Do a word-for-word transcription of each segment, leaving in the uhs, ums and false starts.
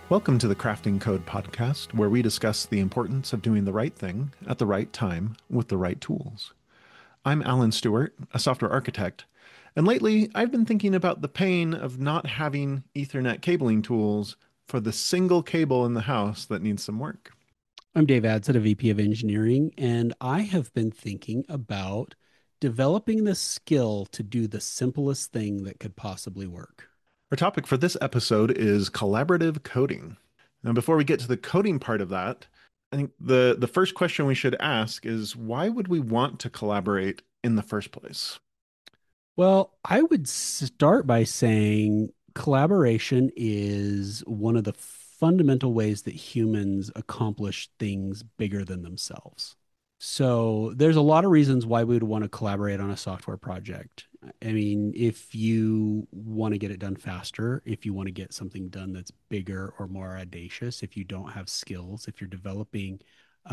Welcome to the Crafting Code podcast, where we discuss the importance of doing the right thing at the right time with the right tools. I'm Alan Stewart, a software architect, and lately I've been thinking about the pain of not having Ethernet cabling tools for the single cable in the house that needs some work. I'm Dave Adsit, a V P of Engineering, and I have been thinking about developing the skill to do the simplest thing that could possibly work. Our topic for this episode is collaborative coding. Now, before we get to the coding part of that, I think the, the first question we should ask is why would we want to collaborate in the first place? Well, I would start by saying collaboration is one of the fundamental ways that humans accomplish things bigger than themselves. So there's a lot of reasons why we would want to collaborate on a software project. I mean, if you want to get it done faster, if you want to get something done that's bigger or more audacious, if you don't have skills, if you're developing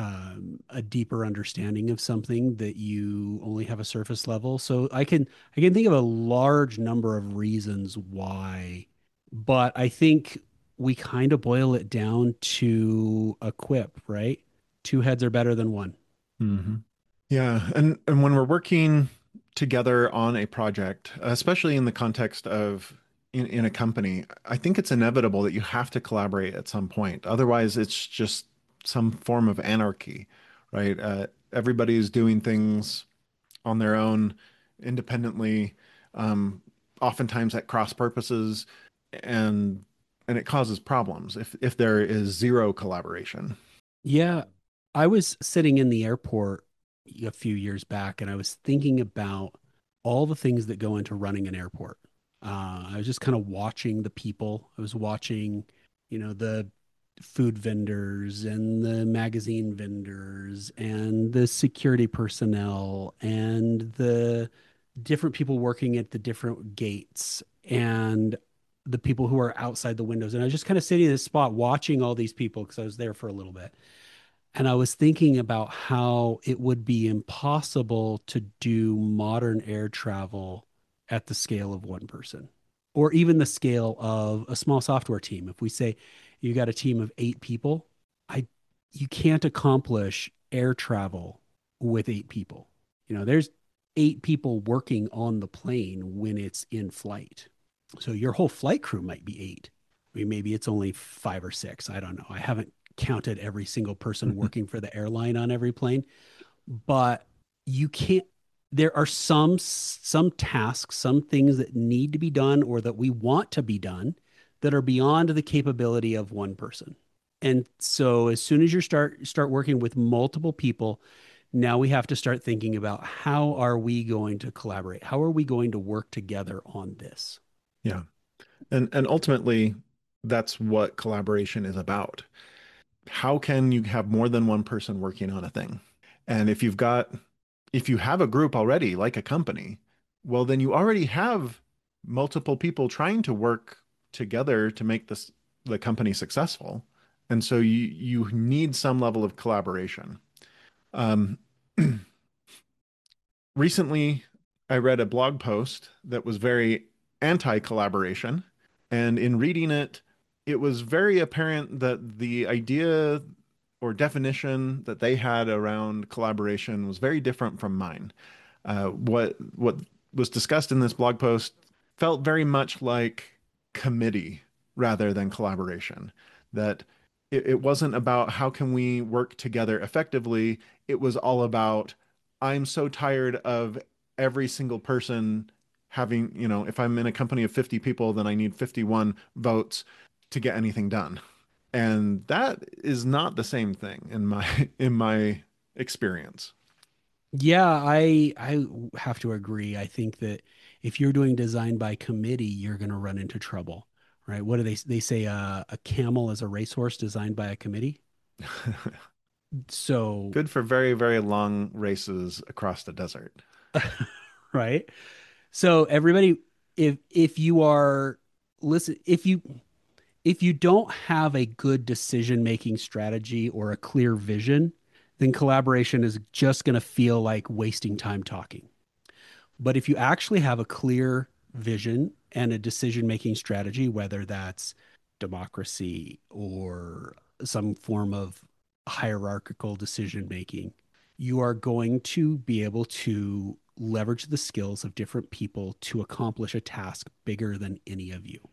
um, a deeper understanding of something that you only have a surface level. So I can I can think of a large number of reasons why, but I think we kind of boil it down to a quip, right? Two heads are better than one. Mhm. Yeah, and and when we're working together on a project, especially in the context of in, in a company, I think it's inevitable that you have to collaborate at some point. Otherwise, it's just some form of anarchy, right? Uh, everybody's doing things on their own, independently, um, oftentimes at cross purposes, and and it causes problems if if there is zero collaboration. Yeah, I was sitting in the airport a few years back and I was thinking about all the things that go into running an airport. Uh, I was just kind of watching the people. I was watching, you know, the food vendors and the magazine vendors and the security personnel and the different people working at the different gates and the people who are outside the windows. And I was just kind of sitting in this spot watching all these people because I was there for a little bit. And I was thinking about how it would be impossible to do modern air travel at the scale of one person, or even the scale of a small software team. If we say you got a team of eight people, I you can't accomplish air travel with eight people. You know, there's eight people working on the plane when it's in flight. So your whole flight crew might be eight. I mean, maybe it's only five or six. I don't know. I haven't counted every single person working for the airline on every plane, but you can't. There are some some tasks, some things that need to be done or that we want to be done that are beyond the capability of one person. And so as soon as you start start working with multiple people, now we have to start thinking about how are we going to collaborate? How are we going to work together on this? Yeah. And and ultimately, that's what collaboration is about. How can you have more than one person working on a thing? And if you've got if you have a group already, like a company, well, then you already have multiple people trying to work together to make this the company successful. And so you you need some level of collaboration. Um, Recently, I read a blog post that was very anti-collaboration, and in reading it, it was very apparent that the idea or definition that they had around collaboration was very different from mine. Uh, what what was discussed in this blog post felt very much like committee rather than collaboration. That it, it wasn't about how can we work together effectively. It was all about I'm so tired of every single person having, you know, if I'm in a company of fifty people, then I need fifty-one votes to get anything done. And that is not the same thing in my in my experience. Yeah, I I have to agree. I think that if you're doing design by committee, you're going to run into trouble, right? What do they they say? Uh, a camel is a racehorse designed by a committee. So, Good for very, very long races across the desert. right? So everybody, if if you are listen, if you if you don't have a good decision making strategy or a clear vision, then collaboration is just going to feel like wasting time talking. But if you actually have a clear vision and a decision making strategy, whether that's democracy or some form of hierarchical decision making, you are going to be able to leverage the skills of different people to accomplish a task bigger than any of you.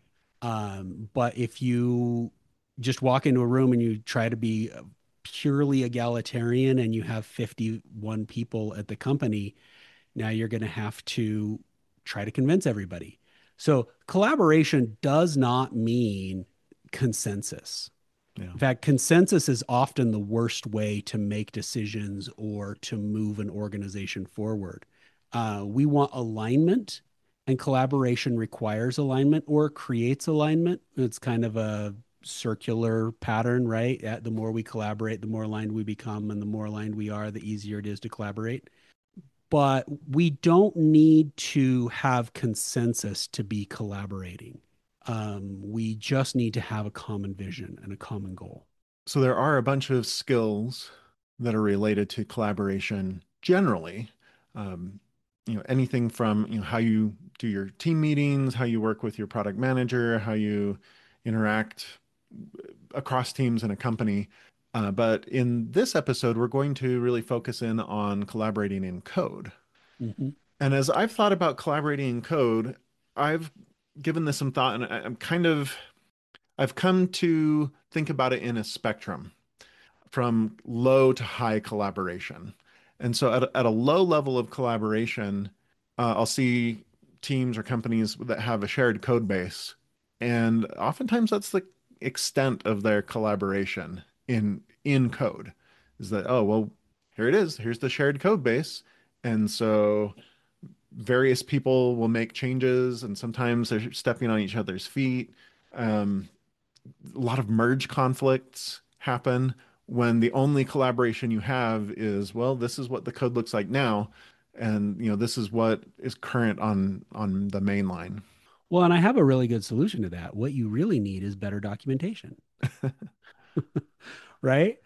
Um, but if you just walk into a room and you try to be purely egalitarian and you have fifty-one people at the company, now you're going to have to try to convince everybody. So collaboration does not mean consensus. Yeah. In fact, consensus is often the worst way to make decisions or to move an organization forward. Uh, we want alignment, and collaboration requires alignment or creates alignment. It's kind of a circular pattern, right? The more we collaborate, the more aligned we become, and the more aligned we are, the easier it is to collaborate. But we don't need to have consensus to be collaborating. Um, we just need to have a common vision and a common goal. So there are a bunch of skills that are related to collaboration generally. Um, you know, anything from, you know, how you do your team meetings, how you work with your product manager, how you interact across teams in a company. Uh, but in this episode, we're going to really focus in on collaborating in code. Mm-hmm. And as I've thought about collaborating in code, I've given this some thought, and I- I'm kind of I've come to think about it in a spectrum from low to high collaboration. And so at a, at a low level of collaboration, uh, I'll see teams or companies that have a shared code base. And oftentimes that's the extent of their collaboration in in code is that, oh, well, here it is. Here's the shared code base. And so various people will make changes, and sometimes they're stepping on each other's feet. Um, a lot of merge conflicts happen when the only collaboration you have is, well, this is what the code looks like now, and you know this is what is current on on the main line. Well, and I have a really good solution to that. What you really need is better documentation, right?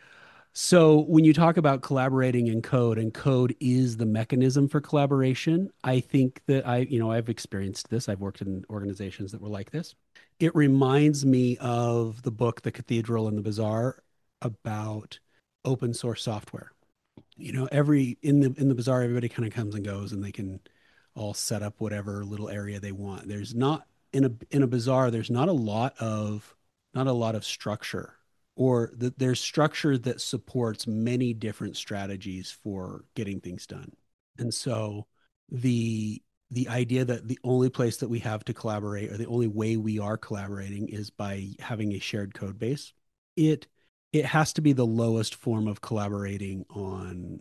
So when you talk about collaborating in code, and code is the mechanism for collaboration, I think that I, you know, I've experienced this. I've worked in organizations that were like this. It reminds me of the book, The Cathedral and the Bazaar, about open source software. You know, every in the in the bazaar, everybody kind of comes and goes, and they can all set up whatever little area they want. There's not in a in a bazaar, there's not a lot of not a lot of structure, or the, there's structure that supports many different strategies for getting things done. And so the the idea that the only place that we have to collaborate, or the only way we are collaborating, is by having a shared code base, it it has to be the lowest form of collaborating on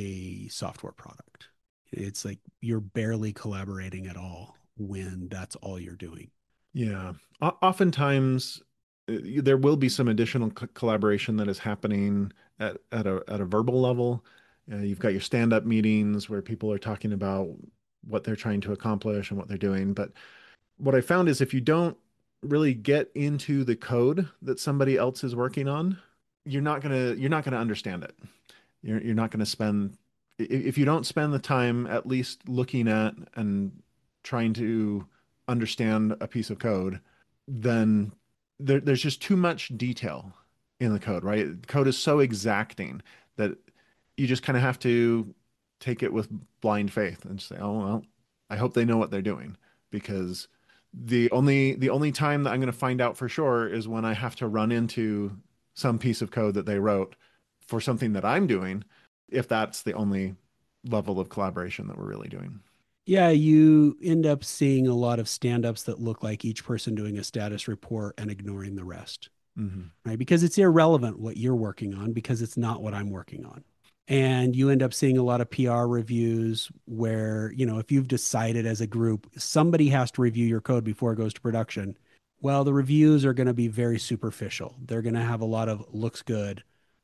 a software product. It's like you're barely collaborating at all when that's all you're doing. Yeah. O- oftentimes uh, there will be some additional co collaboration that is happening at, at a at a verbal level. Uh, you've got your stand-up meetings where people are talking about what they're trying to accomplish and what they're doing. But what I found is if you don't really get into the code that somebody else is working on, you're not gonna you're not gonna understand it. You're you're not gonna spend if you don't spend the time at least looking at and trying to understand a piece of code, then there, there's just too much detail in the code, right? Code is so exacting that you just kind of have to take it with blind faith and say, oh, well, I hope they know what they're doing because the only the only time that I'm going to find out for sure is when I have to run into some piece of code that they wrote for something that I'm doing, if that's the only level of collaboration that we're really doing. Yeah, you end up seeing a lot of stand-ups that look like each person doing a status report and ignoring the rest, Hmm. right? Because it's irrelevant what you're working on because it's not what I'm working on. And you end up seeing a lot of P R reviews where, you know, if you've decided as a group, somebody has to review your code before it goes to production. Well, the reviews are going to be very superficial. They're going to have a lot of looks good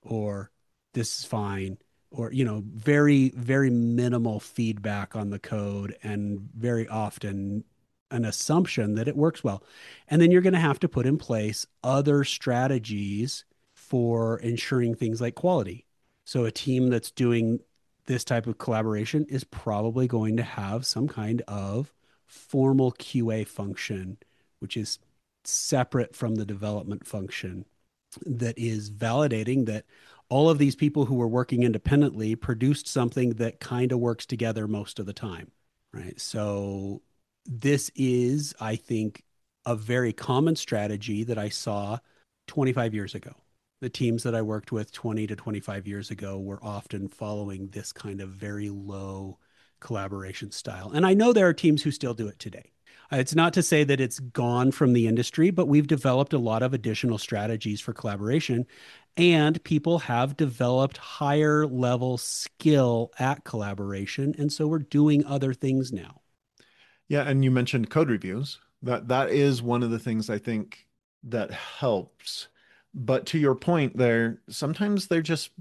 or this is fine or, you know, very, very minimal feedback on the code and very often an assumption that it works well. And then you're going to have to put in place other strategies for ensuring things like quality. So a team that's doing this type of collaboration is probably going to have some kind of formal Q A function, which is separate from the development function that is validating that all of these people who were working independently produced something that kind of works together most of the time, right? So this is, I think, a very common strategy that I saw twenty-five years ago. The teams that I worked with twenty to twenty-five years ago were often following this kind of very low collaboration style. And I know there are teams who still do it today. Uh, It's not to say that it's gone from the industry, but we've developed a lot of additional strategies for collaboration, and people have developed higher level skill at collaboration. And so we're doing other things now. Yeah, and you mentioned code reviews. That that is one of the things I think that helps. But to your point there, sometimes they're just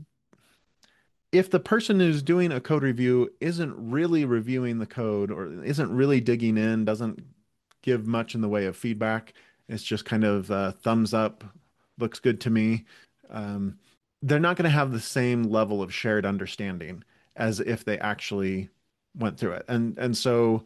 if the person who's doing a code review isn't really reviewing the code or isn't really digging in, doesn't give much in the way of feedback, it's just kind of uh, thumbs up, looks good to me. Um, they're not going to have the same level of shared understanding as if they actually went through it. And and so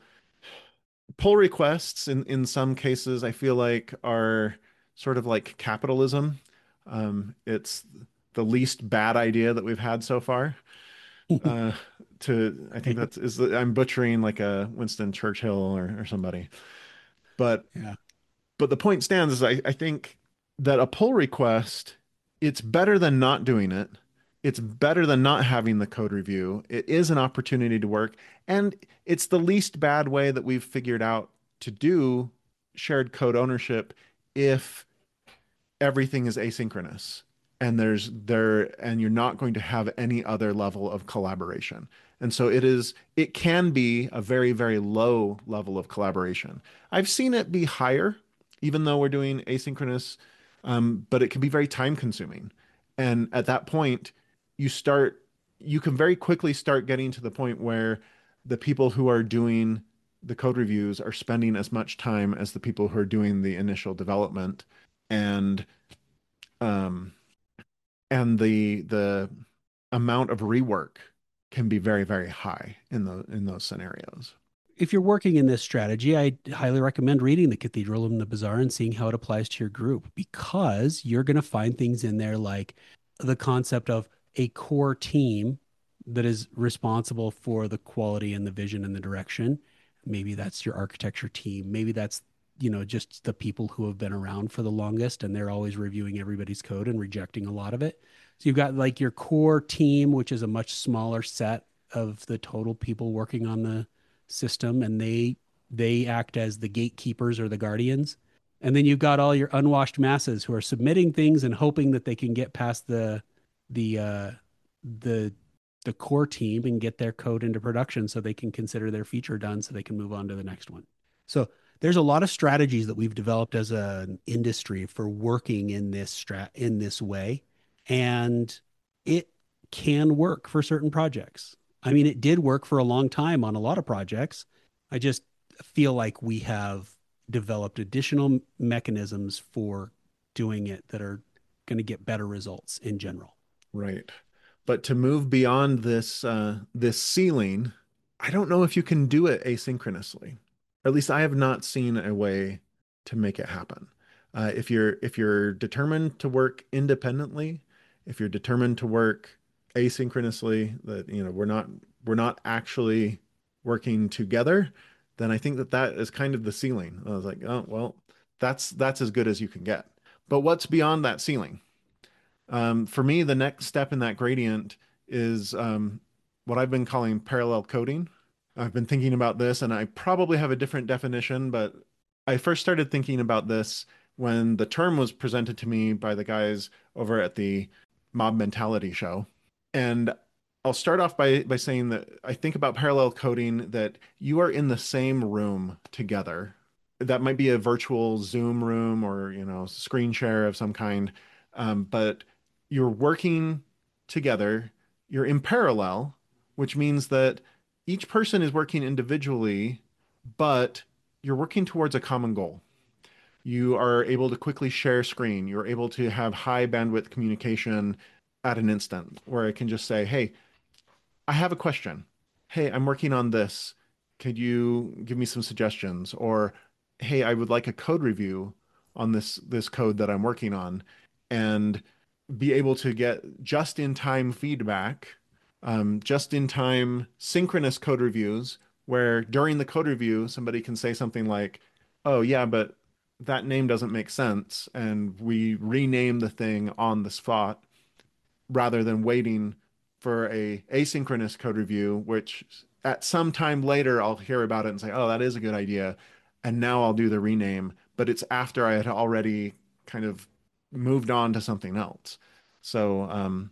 pull requests in in some cases I feel like are sort of like capitalism. Um, it's the least bad idea that we've had so far. Uh, to I think Right? that's is I'm butchering like a Winston Churchill or, or somebody, but Yeah. but the point stands is I, I think that a pull request, it's better than not doing it. It's better than not having the code review. It is an opportunity to work, and it's the least bad way that we've figured out to do shared code ownership if everything is asynchronous and there's there and you're not going to have any other level of collaboration. And so it is it can be a very, very low level of collaboration. I've seen it be higher, even though we're doing asynchronous, um, but it can be very time consuming. And at that point, you start you can very quickly start getting to the point where the people who are doing the code reviews are spending as much time as the people who are doing the initial development. And um, and the the amount of rework can be very, very high in the in those scenarios. If you're working in this strategy, I highly recommend reading The Cathedral and the Bazaar and seeing how it applies to your group, because you're going to find things in there like the concept of a core team that is responsible for the quality and the vision and the direction. Maybe that's your architecture team. Maybe that's, you know, just the people who have been around for the longest and they're always reviewing everybody's code and rejecting a lot of it. So you've got like your core team, which is a much smaller set of the total people working on the system, and they they act as the gatekeepers or the guardians. And then you've got all your unwashed masses who are submitting things and hoping that they can get past the the uh the the core team and get their code into production so they can consider their feature done so they can move on to the next one. So there's a lot of strategies that we've developed as an industry for working in this strat in this way, and it can work for certain projects. I mean, it did work for a long time on a lot of projects. I just feel like we have developed additional mechanisms for doing it that are going to get better results in general. Right. But to move beyond this uh, this ceiling, I don't know if you can do it asynchronously. Or at least I have not seen a way to make it happen. Uh, if you're if you're determined to work independently, if you're determined to work asynchronously, that you know we're not we're not actually working together, then I think that that is kind of the ceiling. I was like, oh well, that's that's as good as you can get. But what's beyond that ceiling? Um, for me, the next step in that gradient is um, what I've been calling parallel coding. I've been thinking about this, and I probably have a different definition, but I first started thinking about this when the term was presented to me by the guys over at the Mob Mentality show. And I'll start off by by saying that I think about parallel coding that you are in the same room together. That might be a virtual Zoom room or, you know, screen share of some kind. Um, but you're working together, you're in parallel, which means that each person is working individually, but you're working towards a common goal. You are able to quickly share screen. You're able to have high bandwidth communication at an instant where I can just say, hey, I have a question. Hey, I'm working on this. Could you give me some suggestions? Or, hey, I would like a code review. on this this code that I'm working on and be able to get just in time feedback, um, just in time synchronous code reviews where during the code review somebody can say something like, "Oh yeah, but that name doesn't make sense," and we rename the thing on the spot rather than waiting for a asynchronous code review, which at some time later I'll hear about it and say, "Oh, that is a good idea," and now I'll do the rename, but it's after I had already kind of moved on to something else. So, um,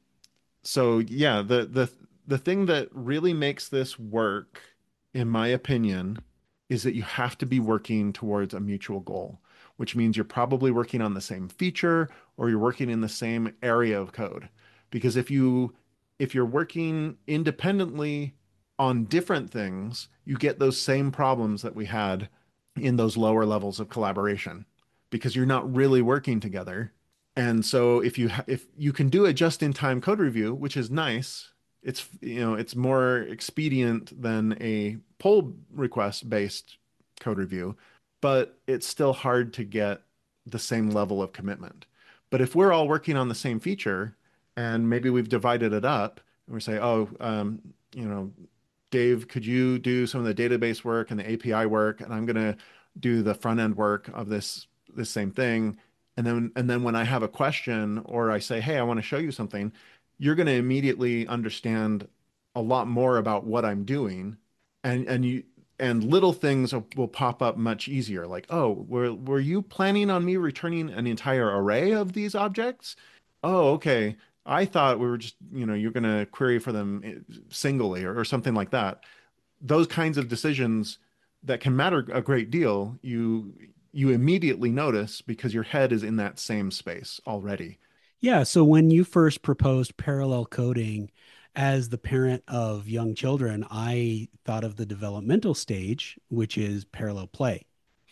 so yeah, the the the thing that really makes this work, in my opinion, is that you have to be working towards a mutual goal, which means you're probably working on the same feature or you're working in the same area of code. Because if you if you're working independently on different things, you get those same problems that we had in those lower levels of collaboration because you're not really working together. And so if you ha- if you can do a just-in-time code review, which is nice, it's you know it's more expedient than a pull request based code review, but it's still hard to get the same level of commitment. But if we're all working on the same feature and maybe we've divided it up and we say, oh, um, you know, Dave, could you do some of the database work and the A P I work, and I'm gonna do the front end work of this this same thing. And then and then when I have a question or I say, hey, I want to show you something, you're going to immediately understand a lot more about what I'm doing. And and you and little things will, will pop up much easier. Like, oh, were were you planning on me returning an entire array of these objects? Oh, okay. I thought we were just, you know, you're going to query for them eh, singly or, or something like that. Those kinds of decisions that can matter a great deal, you you immediately notice because your head is in that same space already. Yeah. So when you first proposed parallel coding as the parent of young children, I thought of the developmental stage, which is parallel play.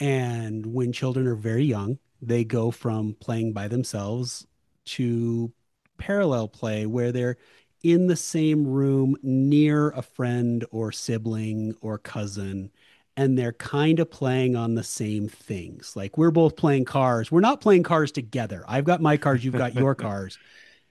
And when children are very young, they go from playing by themselves to parallel play, where they're in the same room near a friend or sibling or cousin, and they're kind of playing on the same things. Like we're both playing cars. We're not playing cars together. I've got my cars, you've got your cars.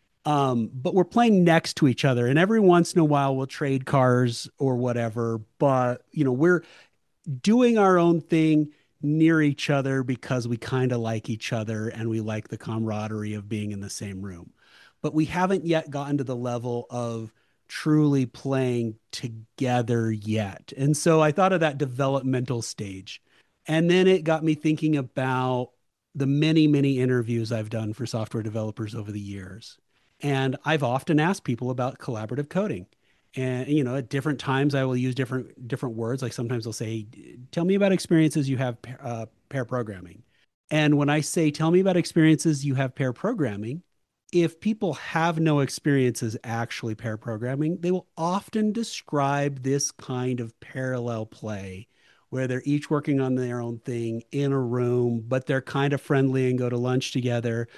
Um, but we're playing next to each other. And every once in a while we'll trade cars or whatever. But you know, we're doing our own thing near each other because we kind of like each other and we like the camaraderie of being in the same room. But we haven't yet gotten to the level of truly playing together yet. And so I thought of that developmental stage. And then it got me thinking about the many, many interviews I've done for software developers over the years. And I've often asked people about collaborative coding. And you know, at different times I will use different different words. Like sometimes I'll say, tell me about experiences you have uh, pair programming. And when I say, tell me about experiences you have pair programming, if people have no experiences actually pair programming, they will often describe this kind of parallel play where they're each working on their own thing in a room, but they're kind of friendly and go to lunch together.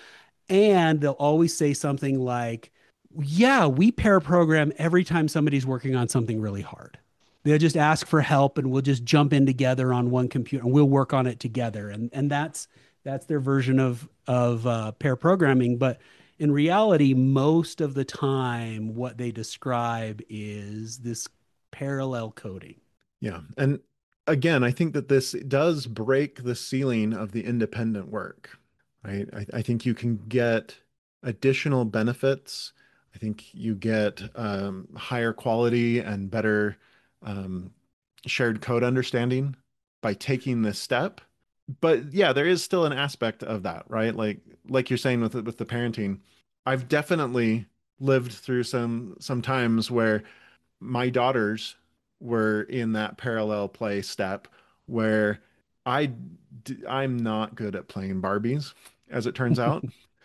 And they'll always say something like, yeah, we pair program every time somebody's working on something really hard. They'll just ask for help and we'll just jump in together on one computer and we'll work on it together. And and that's that's their version of of uh, pair programming. But in reality, most of the time, what they describe is this parallel coding. Yeah. And again, I think that this does break the ceiling of the independent work, right? I, I think you can get additional benefits. I think you get um, higher quality and better um, shared code understanding by taking this step. But yeah, there is still an aspect of that, right? Like like you're saying with with the parenting, I've definitely lived through some some times where my daughters were in that parallel play step where I d- I'm not good at playing Barbies, as it turns out.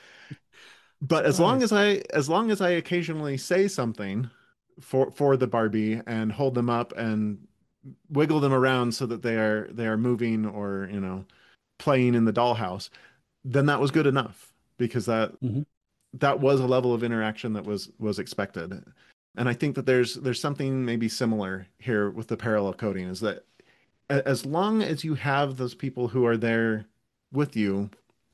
But as long Surprise. as I as long as I occasionally say something for for the Barbie and hold them up and wiggle them around so that they are they are moving or, you know, playing in the dollhouse, then that was good enough because that Mhm. that was a level of interaction that was was expected. And I think that there's there's something maybe similar here with the parallel coding is that as long as you have those people who are there with you,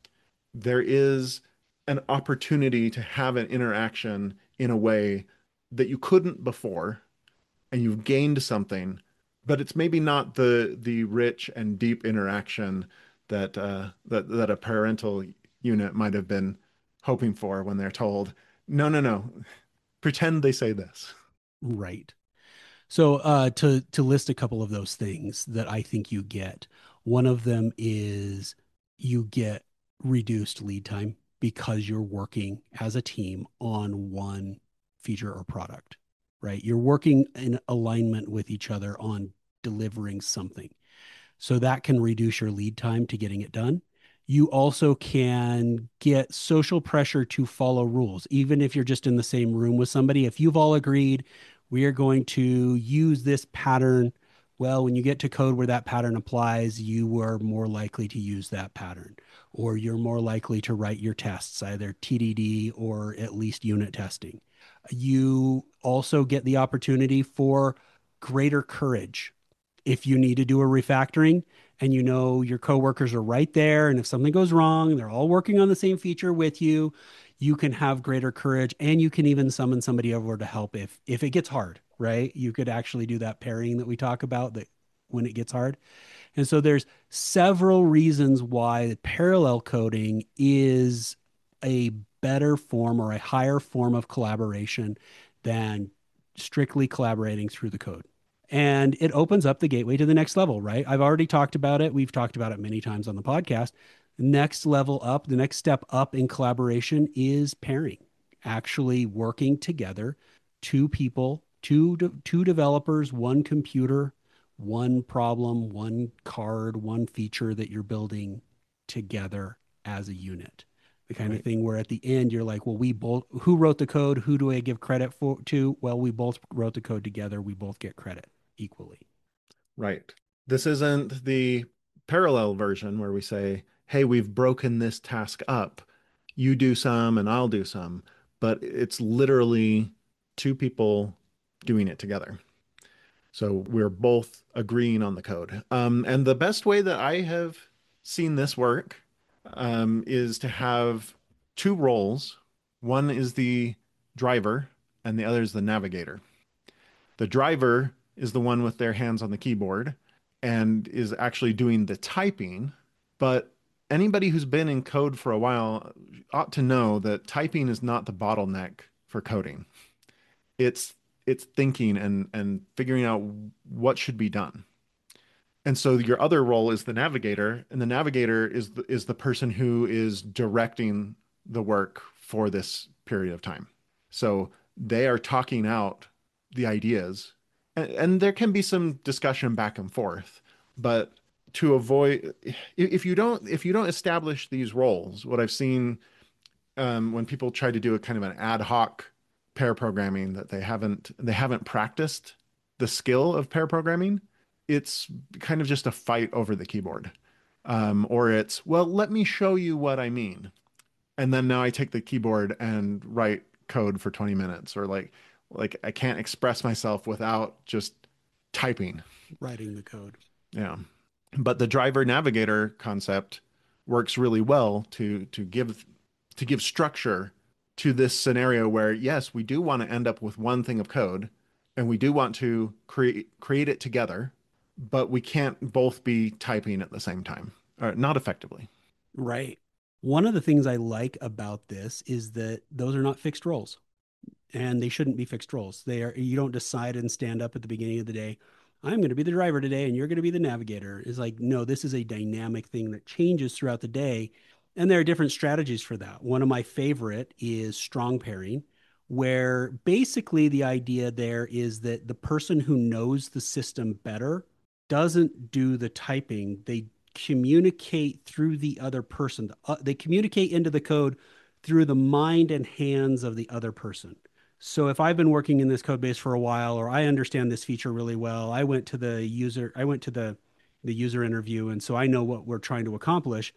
there is an opportunity to have an interaction in a way that you couldn't before, and you've gained something, but it's maybe not the the rich and deep interaction that uh, that that a parental unit might have been hoping for when they're told, no, no, no, pretend they say this. Right. So uh, to to list a couple of those things that I think you get, one of them is you get reduced lead time because you're working as a team on one feature or product, right? You're working in alignment with each other on delivering something. So that can reduce your lead time to getting it done. You also can get social pressure to follow rules, even if you're just in the same room with somebody. If you've all agreed, we are going to use this pattern. Well, when you get to code where that pattern applies, you are more likely to use that pattern, or you're more likely to write your tests, either T D D or at least unit testing. You also get the opportunity for greater courage if you need to do a refactoring and you know your coworkers are right there, and if something goes wrong, they're all working on the same feature with you, you can have greater courage, and you can even summon somebody over to help if if it gets hard, right? You could actually do that pairing that we talk about, that when it gets hard. And so there's several reasons why parallel coding is a better form or a higher form of collaboration than strictly collaborating through the code. And it opens up the gateway to the next level, right? I've already talked about it. We've talked about it many times on the podcast. Next level up, the next step up in collaboration is pairing, actually working together, two people, two de- two developers, one computer, one problem, one card, one feature that you're building together as a unit. The kind of Right. thing where at the end you're like, well, we both, who wrote the code? Who do I give credit for to? Well, we both wrote the code together. We both get credit equally. Right. This isn't the parallel version where we say, hey, we've broken this task up. You do some and I'll do some. But it's literally two people doing it together. So we're both agreeing on the code. Um, and the best way that I have seen this work um, is to have two roles. One is the driver, and the other is the navigator. The driver is the one with their hands on the keyboard and is actually doing the typing. But anybody who's been in code for a while ought to know that typing is not the bottleneck for coding. It's it's thinking and and figuring out what should be done. And so your other role is the navigator, and the navigator is the, is the person who is directing the work for this period of time. So they are talking out the ideas, and, and there can be some discussion back and forth, but to avoid if you don't if you don't establish these roles, what I've seen um, when people try to do a kind of an ad hoc pair programming that they haven't they haven't practiced the skill of pair programming, it's kind of just a fight over the keyboard. Um, or it's, well, let me show you what I mean. And then now I take the keyboard and write code for twenty minutes, or like like I can't express myself without just typing. Writing the code. Yeah. But the driver navigator concept works really well to to give to give structure to this scenario where yes, we do want to end up with one thing of code and we do want to create create it together, but we can't both be typing at the same time, or not effectively. Right. One of the things I like about this is that those are not fixed roles, and they shouldn't be fixed roles. They are, you don't decide and stand up at the beginning of the day, I'm going to be the driver today and you're going to be the navigator. It's like, no, this is a dynamic thing that changes throughout the day. And there are different strategies for that. One of my favorite is strong pairing, where basically the idea there is that the person who knows the system better doesn't do the typing. They communicate through the other person. Uh, they communicate into the code through the mind and hands of the other person. So if I've been working in this code base for a while, or I understand this feature really well, I went to the user, I went to the the user interview, and so I know what we're trying to accomplish.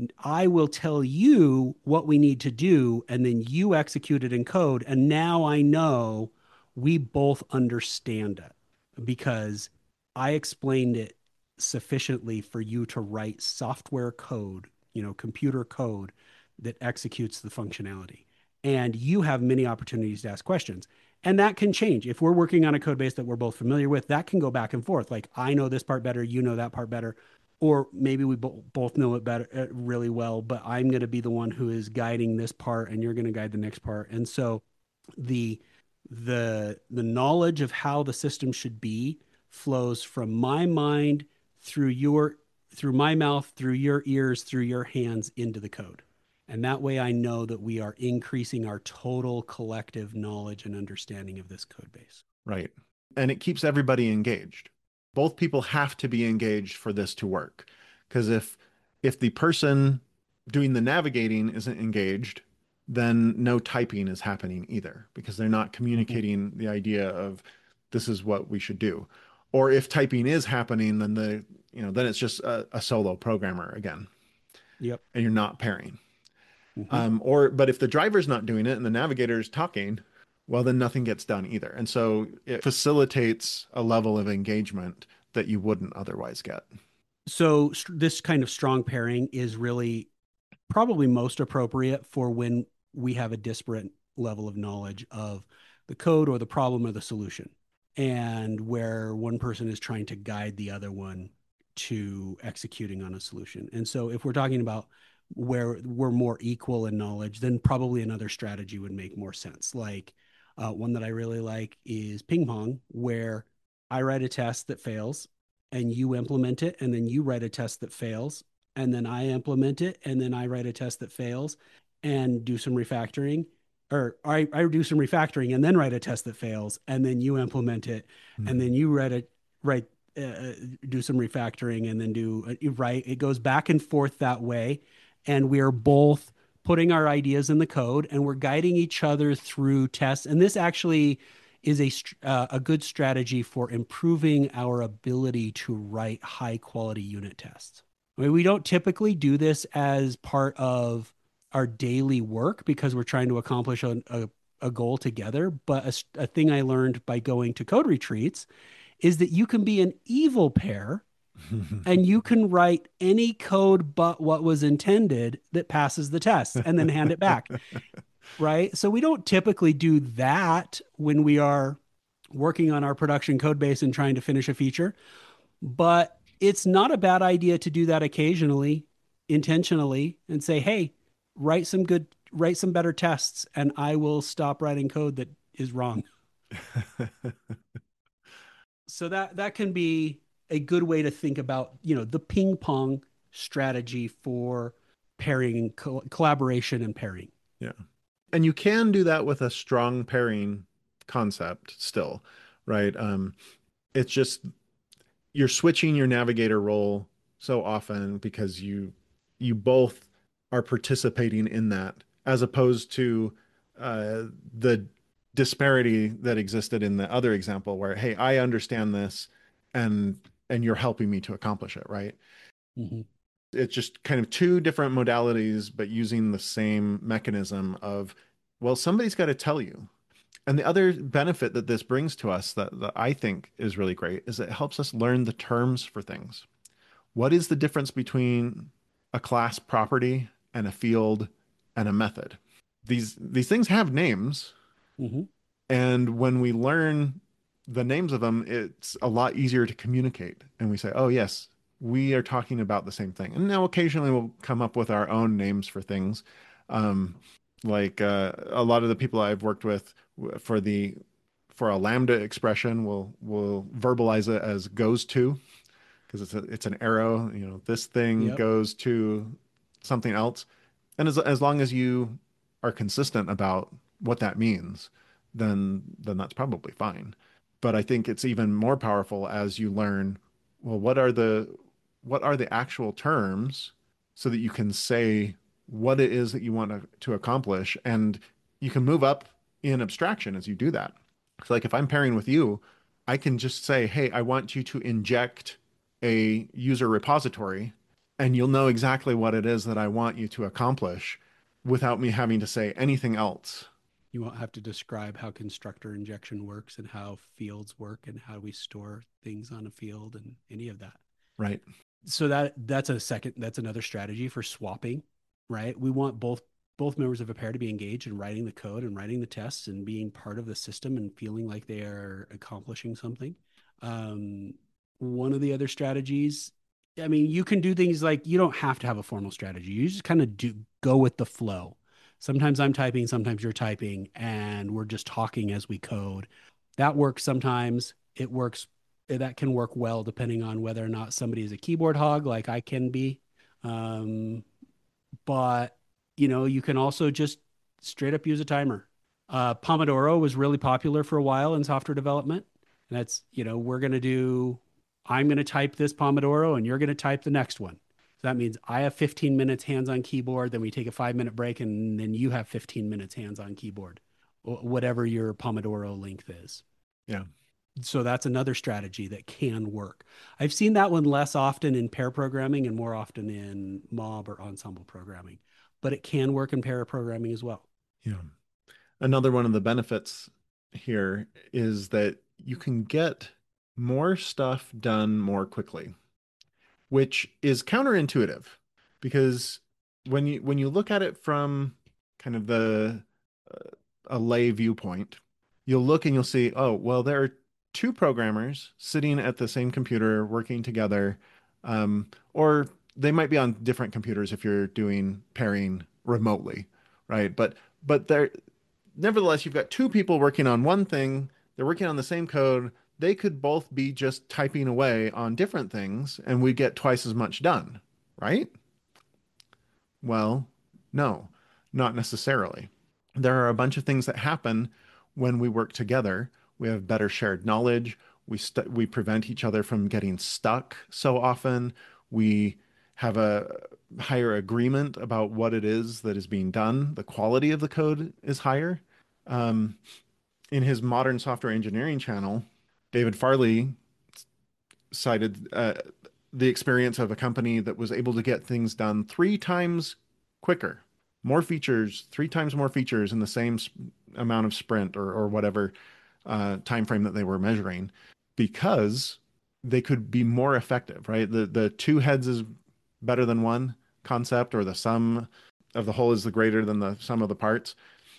I will tell you what we need to do, and then you execute it in code. And now I know we both understand it because I explained it sufficiently for you to write software code you know, computer code that executes the functionality. And you have many opportunities to ask questions. And that can change. If we're working on a code base that we're both familiar with, that can go back and forth. Like, I know this part better, you know that part better. Or maybe we bo- both know it better, uh, really well, but I'm going to be the one who is guiding this part and you're going to guide the next part. And so the the the knowledge of how the system should be flows from my mind through your through my mouth, through your ears, through your hands into the code. And that way I know that we are increasing our total collective knowledge and understanding of this code base. Right. And it keeps everybody engaged. Both people have to be engaged for this to work. Because if if the person doing the navigating isn't engaged, then no typing is happening either, because they're not Mm-hmm. communicating the idea of this is what we should do. Or if typing is happening, then the you know then it's just a, a solo programmer again, Yep. and you're not pairing. Mm-hmm. Um, or, but if the driver's not doing it and the navigator's talking, well, then nothing gets done either. And so it facilitates a level of engagement that you wouldn't otherwise get. So st- this kind of strong pairing is really probably most appropriate for when we have a disparate level of knowledge of the code or the problem or the solution, and where one person is trying to guide the other one to executing on a solution. And so if we're talking about where we're more equal in knowledge, then probably another strategy would make more sense. Like uh, one that I really like is ping pong, where I write a test that fails and you implement it, and then you write a test that fails, and then I implement it, and then I write a test that fails and do some refactoring, or I, I do some refactoring and then write a test that fails, and then you implement it, and Mhm. then you write it, write, uh, do some refactoring, and then do uh, right. It goes back and forth that way, and we're both putting our ideas in the code, and we're guiding each other through tests. And this actually is a uh, a good strategy for improving our ability to write high quality unit tests. I mean, we don't typically do this as part of our daily work because we're trying to accomplish a, a, a goal together. But a, a thing I learned by going to code retreats is that you can be an evil pair and you can write any code but what was intended that passes the test and then hand it back. Right. So we don't typically do that when we are working on our production code base and trying to finish a feature. But it's not a bad idea to do that occasionally, intentionally, and say, hey, write some good, write some better tests, and I will stop writing code that is wrong. So that that can be a good way to think about, you know, the ping pong strategy for pairing, co- collaboration and pairing. Yeah. And you can do that with a strong pairing concept still, right? Um, it's just you're switching your navigator role so often because you you both are participating in that, as opposed to uh, the disparity that existed in the other example where, hey, I understand this and and you're helping me to accomplish it, right? Mm-hmm. It's just kind of two different modalities, but using the same mechanism of, well, somebody's got to tell you. And the other benefit that this brings to us that, that I think is really great is it helps us learn the terms for things. What is the difference between a class property and a field and a method? These these things have names, Mm-hmm. and when we learn the names of them, it's a lot easier to communicate. And we say, oh, yes, we are talking about the same thing. And now occasionally we'll come up with our own names for things. Um, like uh, a lot of the people I've worked with for the for a lambda expression will will verbalize it as goes to, because it's a, it's an arrow, you know, this thing Yep. goes to something else. And as as long as you are consistent about what that means, then then that's probably fine. But I think it's even more powerful as you learn, well, what are the what are the actual terms so that you can say what it is that you want to, to accomplish, and you can move up in abstraction as you do that. So like if I'm pairing with you, I can just say, hey, I want you to inject a user repository, and you'll know exactly what it is that I want you to accomplish without me having to say anything else. You won't have to describe how constructor injection works and how fields work and how we store things on a field and any of that. Right. So that that's a second, that's another strategy for swapping, right? We want both both members of a pair to be engaged in writing the code and writing the tests and being part of the system and feeling like they are accomplishing something. Um, One of the other strategies, I mean, you can do things like you don't have to have a formal strategy. You just kind of do go with the flow. Sometimes I'm typing, sometimes you're typing, and we're just talking as we code. That works sometimes. It works that can work well depending on whether or not somebody is a keyboard hog like I can be. Um, but you know, you can also just straight up use a timer. Uh, Pomodoro was really popular for a while in software development. And that's, you know, we're going to do, I'm going to type this Pomodoro and you're going to type the next one. So that means I have fifteen minutes hands on keyboard, then we take a five minute break, and then you have fifteen minutes hands on keyboard, whatever your Pomodoro length is. Yeah. So that's another strategy that can work. I've seen that one less often in pair programming and more often in mob or ensemble programming, but it can work in pair programming as well. Yeah. Another one of the benefits here is that you can get more stuff done more quickly, which is counterintuitive because when you when you look at it from kind of the uh, a lay viewpoint, you'll look and you'll see, oh, well, there are two programmers sitting at the same computer working together, um, or they might be on different computers if you're doing pairing remotely, right? But but there, nevertheless, you've got two people working on one thing. They're working on the same code. They could both be just typing away on different things and we get twice as much done, right? Well, no, not necessarily. There are a bunch of things that happen when we work together. We have better shared knowledge. We st we prevent each other from getting stuck so often. We have a higher agreement about what it is that is being done. The quality of the code is higher. Um, in his Modern Software Engineering channel, David Farley cited uh, the experience of a company that was able to get things done three times quicker, more features, three times more features in the same amount of sprint or, or whatever uh, time frame that they were measuring, because they could be more effective, right? The the two heads is better than one concept, or the sum of the whole is the greater than the sum of the parts,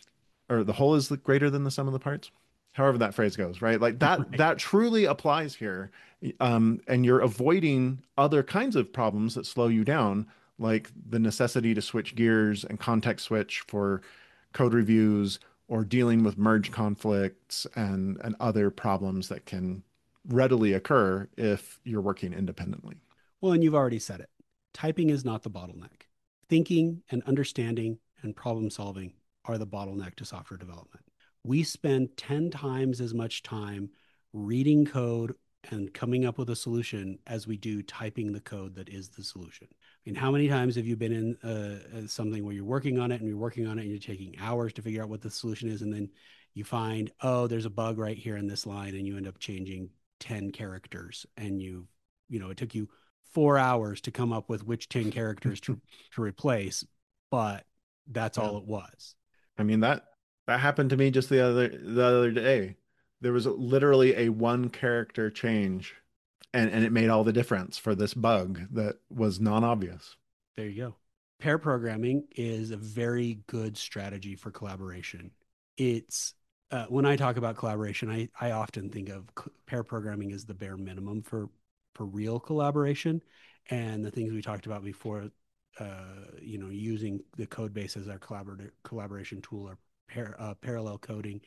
or the whole is the greater than the sum of the parts. However that phrase goes, right? Like that Right. that truly applies here. Um, and you're avoiding other kinds of problems that slow you down, like the necessity to switch gears and context switch for code reviews, or dealing with merge conflicts and and other problems that can readily occur if you're working independently. Well, and you've already said it. Typing is not the bottleneck. Thinking and understanding and problem solving are the bottleneck to software development. We spend ten times as much time reading code and coming up with a solution as we do typing the code that is the solution. I mean, how many times have you been in uh, something where you're working on it and you're working on it and you're taking hours to figure out what the solution is, and then you find, oh, there's a bug right here in this line, and you end up changing ten characters, and you, you know, it took you four hours to come up with which ten characters to to replace, but that's Yeah. all it was. I mean that that happened to me just the other the other day. There was literally a one character change, and and it made all the difference for this bug that was non-obvious. There you go. Pair programming is a very good strategy for collaboration. It's uh, when I talk about collaboration, I, I often think of pair programming as the bare minimum for for real collaboration. And the things we talked about before, uh, you know, using the code base as our collaborative collaboration tool, or par uh, parallel coding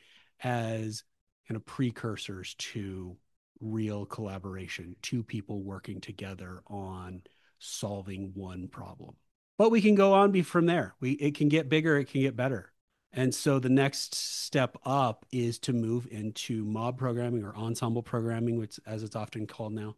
as kind of precursors to real collaboration, two people working together on solving one problem. But we can go on be from there. We it can get bigger, it can get better. And so the next step up is to move into mob programming, or ensemble programming, which as it's often called now.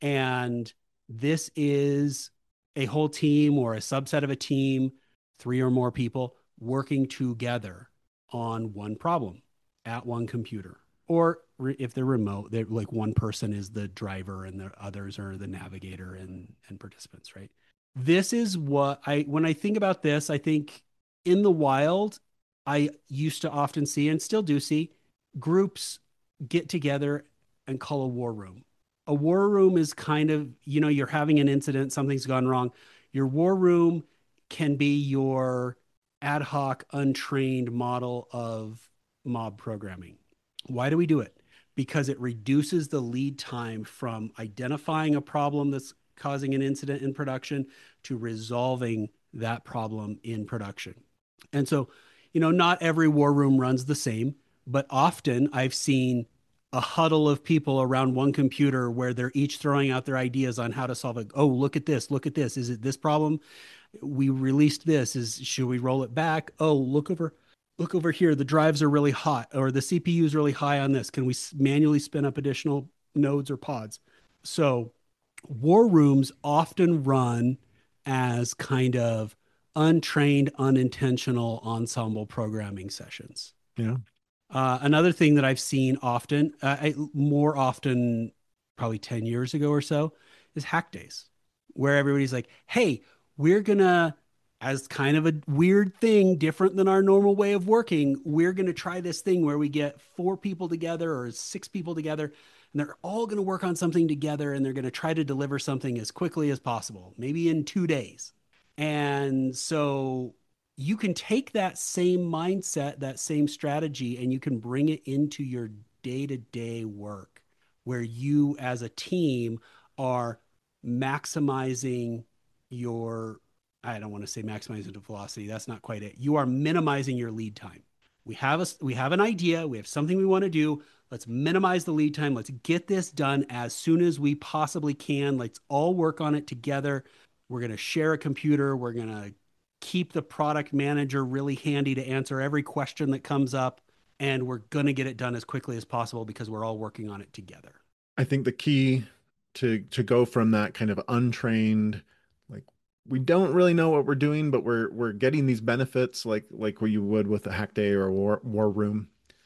And this is a whole team or a subset of a team, three or more people working together on one problem at one computer. Or if they're remote, they're like one person is the driver and the others are the navigator and, and participants, right? This is what I, when I think about this, I think in the wild, I used to often see and still do see groups get together and call a war room. A war room is kind of, you know, you're having an incident, something's gone wrong. Your war room can be your ad hoc, untrained model of mob programming. Why do we do it? Because it reduces the lead time from identifying a problem that's causing an incident in production to resolving that problem in production. And so, you know, not every war room runs the same, but often I've seen a huddle of people around one computer where they're each throwing out their ideas on how to solve it. Oh, look at this, look at this. Is it this problem? We released this. Is should we roll it back? Oh, look over look over here. The drives are really hot or the C P U is really high on this. Can we manually spin up additional nodes or pods? So war rooms often run as kind of untrained, unintentional ensemble programming sessions. Yeah. Uh, another thing that I've seen often, uh, I, more often, probably ten years ago or so, is hack days, where everybody's like, hey, we're gonna, as kind of a weird thing, different than our normal way of working, we're gonna try this thing where we get four people together or six people together, and they're all gonna work on something together and they're gonna try to deliver something as quickly as possible, maybe in two days. And so you can take that same mindset, that same strategy, and you can bring it into your day to day work where you as a team are maximizing your, I don't want to say maximizing the velocity. That's not quite it. You are minimizing your lead time. We have a, we have an idea. We have something we want to do. Let's minimize the lead time. Let's get this done as soon as we possibly can. Let's all work on it together. We're going to share a computer. We're going to keep the product manager really handy to answer every question that comes up. And we're going to get it done as quickly as possible because we're all working on it together. I think the key to to go from that kind of untrained, like we don't really know what we're doing, but we're we're getting these benefits like like what you would with a hack day or a war, war room,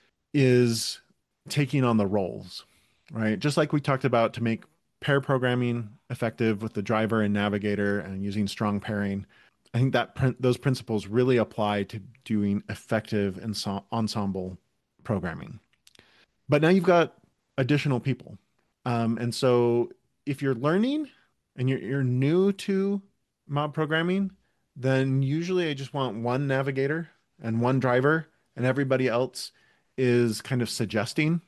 is taking on the roles, right? Just like we talked about to make pair programming effective with the driver and navigator and using strong pairing. I think that prin those principles really apply to doing effective ensemble programming. But now you've got additional people. Um, and so if you're learning and you're, you're new to mob programming, then usually I just want one navigator and one driver, and everybody else is kind of suggesting.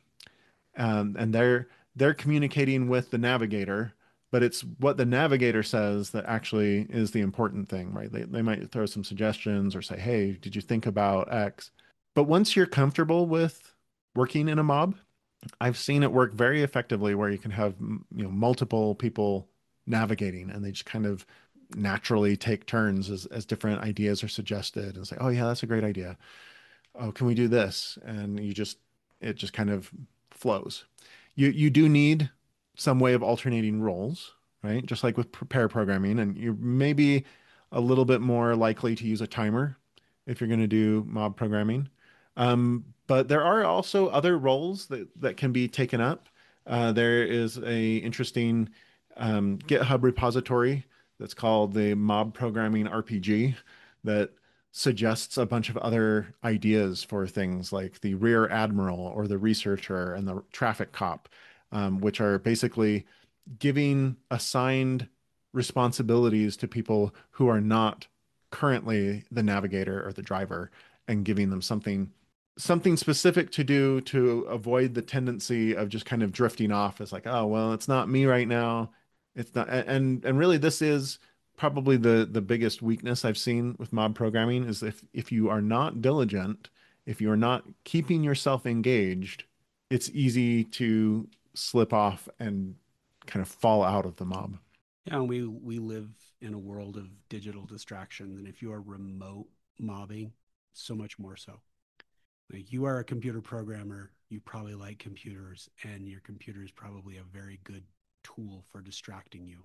Um, and they're they're communicating with the navigator, but it's what the navigator says that actually is the important thing, right? They, they might throw some suggestions or say, hey, did you think about X? But once you're comfortable with working in a mob, I've seen it work very effectively where you can have, you know, multiple people navigating and they just kind of naturally take turns as, as different ideas are suggested and say, oh yeah, that's a great idea. Oh, can we do this? And you just, it just kind of flows. You, you do need some way of alternating roles, right? Just like with pair programming, and you're maybe a little bit more likely to use a timer if you're going to do mob programming. Um, but there are also other roles that, that can be taken up. Uh, there is a interesting um, GitHub repository that's called the Mob Programming R P G that suggests a bunch of other ideas for things like the rear admiral or the researcher and the traffic cop, um, which are basically giving assigned responsibilities to people who are not currently the navigator or the driver and giving them something something specific to do to avoid the tendency of just kind of drifting off as like, oh, well, it's not me right now. It's not, and and really this is probably the the biggest weakness I've seen with mob programming is if if you are not diligent, if you are not keeping yourself engaged, it's easy to slip off and kind of fall out of the mob. Yeah, and we we live in a world of digital distraction, and if you are remote mobbing, so much more so. Like you are a computer programmer, you probably like computers, and your computer is probably a very good tool for distracting you,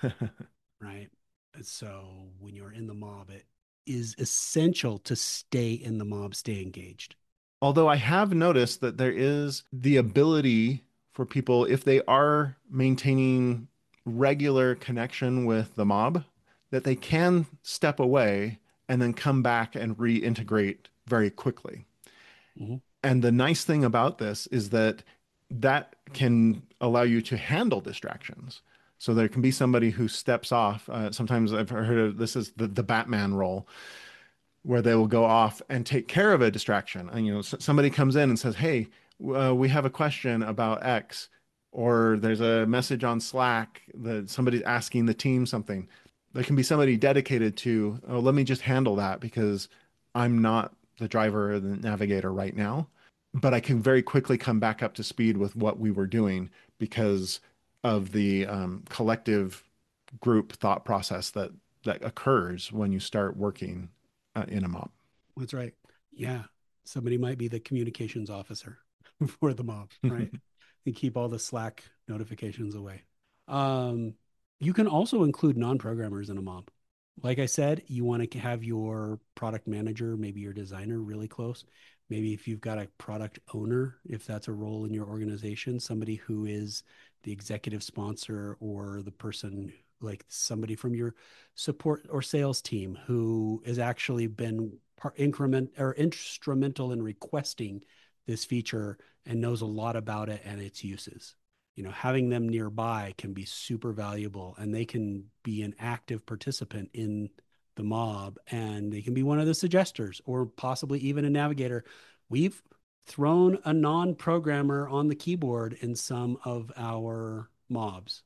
right? And so when you're in the mob, it is essential to stay in the mob, stay engaged. Although I have noticed that there is the ability for people, if they are maintaining regular connection with the mob, that they can step away and then come back and reintegrate very quickly. Mm-hmm. And the nice thing about this is that that can allow you to handle distractions. So there can be somebody who steps off. Uh, sometimes I've heard of this is the, the Batman role, where they will go off and take care of a distraction. And, you know, s- somebody comes in and says, "Hey, uh, we have a question about X," or there's a message on Slack that somebody's asking the team something. There can be somebody dedicated to, "Oh, let me just handle that because I'm not the driver or the navigator right now, but I can very quickly come back up to speed with what we were doing because of the um, collective group thought process that that occurs when you start working uh, in a mob." That's right. Yeah. Somebody might be the communications officer for the mob, right? And keep all the Slack notifications away. Um, you can also include non-programmers in a mob. Like I said, you want to have your product manager, maybe your designer really close. Maybe if you've got a product owner, if that's a role in your organization, somebody who is the executive sponsor or the person like somebody from your support or sales team who has actually been part increment or instrumental in requesting this feature and knows a lot about it and its uses. You know, having them nearby can be super valuable and they can be an active participant in the mob and they can be one of the suggesters or possibly even a navigator. We've thrown a non-programmer on the keyboard in some of our mobs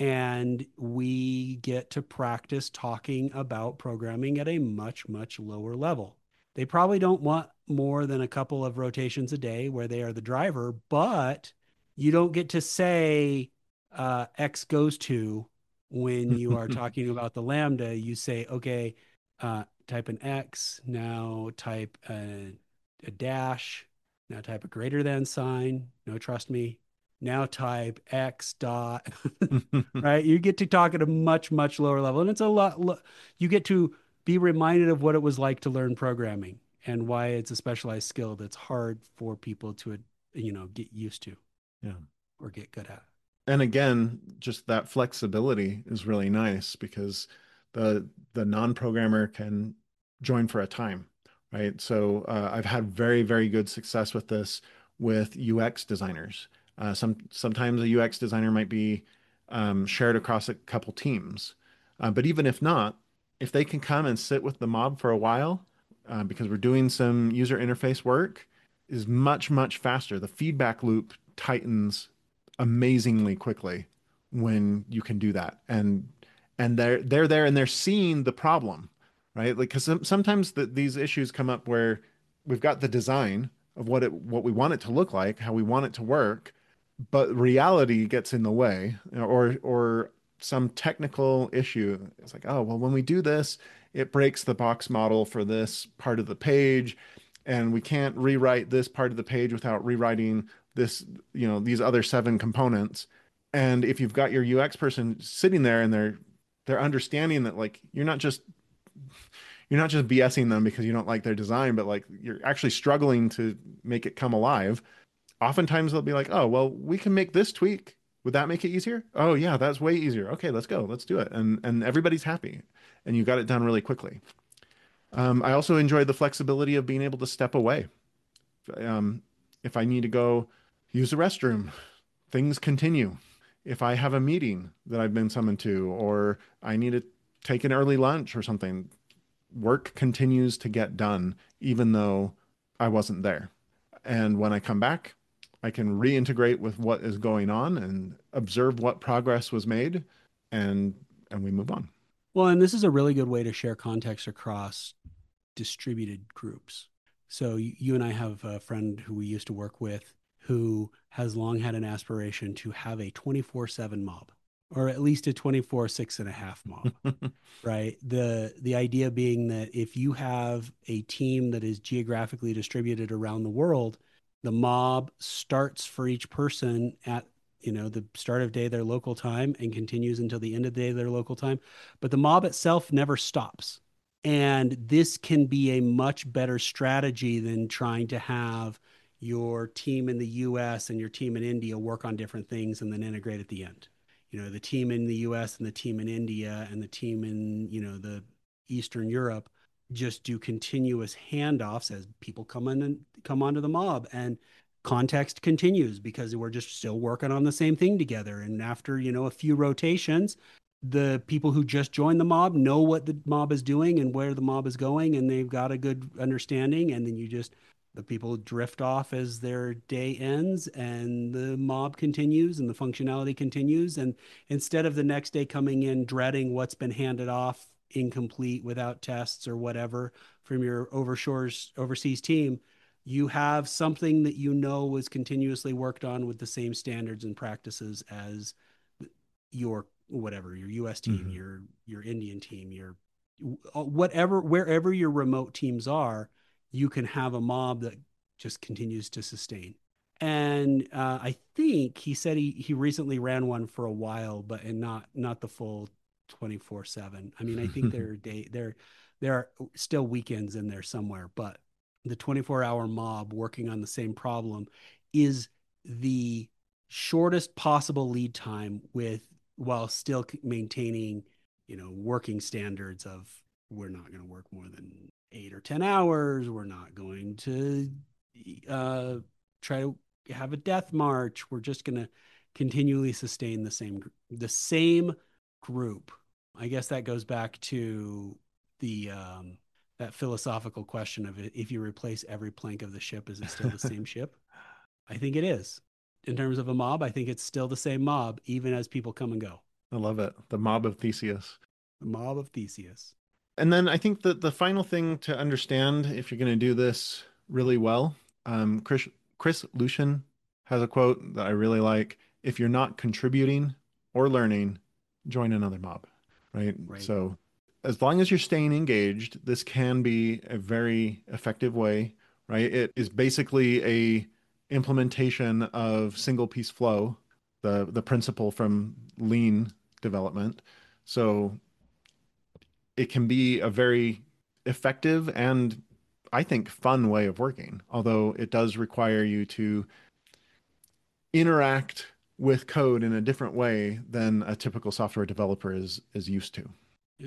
and we get to practice talking about programming at a much, much lower level. They probably don't want more than a couple of rotations a day where they are the driver, but you don't get to say uh, X goes to when you are talking about the Lambda. You say, okay, uh, type an X, now type a, a dash, now type a greater than sign. No, trust me. Now type X dot, right? You get to talk at a much, much lower level. And it's a lot, you get to be reminded of what it was like to learn programming and why it's a specialized skill that's hard for people to, you know, get used to Yeah. or get good at. And again, just that flexibility is really nice because the the non-programmer can join for a time, right? So uh, I've had very, very good success with this with U X designers. Uh, some sometimes a U X designer might be um, shared across a couple teams, uh, but even if not, if they can come and sit with the mob for a while, uh, because we're doing some user interface work, is much, much faster. The feedback loop tightens amazingly quickly when you can do that. And and they're they're there and they're seeing the problem, right? Like because some, sometimes the, these issues come up where we've got the design of what it what we want it to look like, how we want it to work, but reality gets in the way, or or some technical issue. It's like, oh, well, when we do this, it breaks the box model for this part of the page, and we can't rewrite this part of the page without rewriting this, you know, these other seven components. And if you've got your U X person sitting there and they're they're understanding that like you're not just you're not just BSing them because you don't like their design, but like you're actually struggling to make it come alive. Oftentimes they'll be like, "Oh, well, we can make this tweak. Would that make it easier?" "Oh, yeah, that's way easier. Okay, let's go. Let's do it." And and everybody's happy, and you got it done really quickly. Um, I also enjoy the flexibility of being able to step away. Um, if I need to go use the restroom, things continue. If I have a meeting that I've been summoned to, or I need to take an early lunch or something, work continues to get done, even though I wasn't there. And when I come back, I can reintegrate with what is going on and observe what progress was made, and and we move on. Well, and this is a really good way to share context across distributed groups. So you and I have a friend who we used to work with who has long had an aspiration to have a twenty-four seven mob or at least a twenty-four six and a half mob, right? The the idea being that if you have a team that is geographically distributed around the world, the mob starts for each person at you know the start of day their local time and continues until the end of the day their local time, but the mob itself never stops. And this can be a much better strategy than trying to have your team in the U S and your team in India work on different things and then integrate at the end. You know, the team in the U S and the team in India and the team in, you know, the Eastern Europe just do continuous handoffs as people come in and come onto the mob. And context continues because we're just still working on the same thing together. And after, you know, a few rotations, the people who just joined the mob know what the mob is doing and where the mob is going, and they've got a good understanding. And then you just, the people drift off as their day ends and the mob continues and the functionality continues. And instead of the next day coming in dreading what's been handed off incomplete without tests or whatever from your overshores overseas team, you have something that you know was continuously worked on with the same standards and practices as your whatever your U S team, Hmm. your your Indian team, your whatever wherever your remote teams are, you can have a mob that just continues to sustain. And uh, I think he said he he recently ran one for a while, but and not not the full twenty-four seven. I mean, I think there are day there there are still weekends in there somewhere, but the twenty-four hour mob working on the same problem is the shortest possible lead time with while still maintaining, you know, working standards of we're not going to work more than eight or ten hours. We're not going to uh, try to have a death march. We're just going to continually sustain the same the same group. I guess that goes back to the um, that philosophical question of if you replace every plank of the ship, is it still the same ship? I think it is. In terms of a mob, I think it's still the same mob, even as people come and go. I love it. The mob of Theseus. The mob of Theseus. And then I think that the final thing to understand if you're going to do this really well, um, Chris, Chris Lucian has a quote that I really like. If you're not contributing or learning, join another mob, right? Right. So as long as you're staying engaged, this can be a very effective way, right? It is basically a implementation of single piece flow, the the principle from lean development. So it can be a very effective and I think fun way of working, although it does require you to interact with code in a different way than a typical software developer is is used to. Yeah.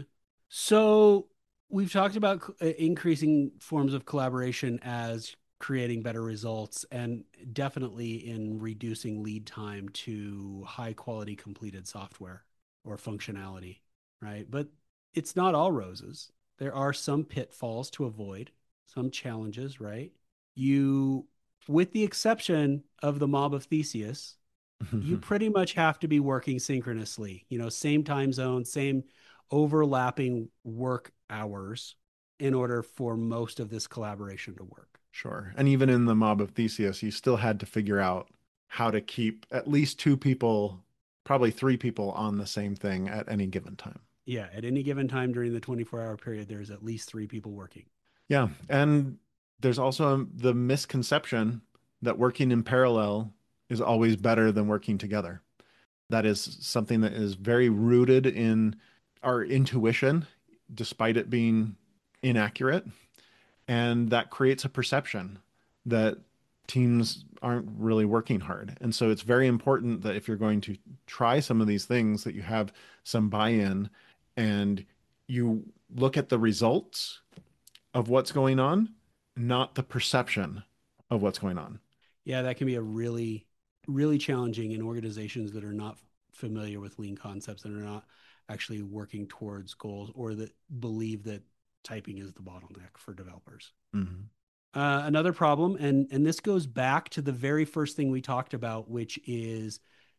So we've talked about uh, increasing forms of collaboration as creating better results and definitely in reducing lead time to high quality completed software or functionality, right? But it's not all roses. There are some pitfalls to avoid, some challenges, right? You, with the exception of the mob of Theseus, you pretty much have to be working synchronously, you know, same time zone, same overlapping work hours in order for most of this collaboration to work. Sure. And even in the mob of Theseus, you still had to figure out how to keep at least two people, probably three people on the same thing at any given time. Yeah, at any given time during the twenty-four hour period, there's at least three people working. Yeah. And there's also the misconception that working in parallel is always better than working together. That is something that is very rooted in our intuition, despite it being inaccurate. And that creates a perception that teams aren't really working hard. And so it's very important that if you're going to try some of these things, that you have some buy-in and you look at the results of what's going on, not the perception of what's going on. Yeah, that can be a really, really challenging in organizations that are not familiar with lean concepts and are not actually working towards goals or that believe that typing is the bottleneck for developers. Mm-hmm. Uh, another problem, and and this goes back to the very first thing we talked about, which is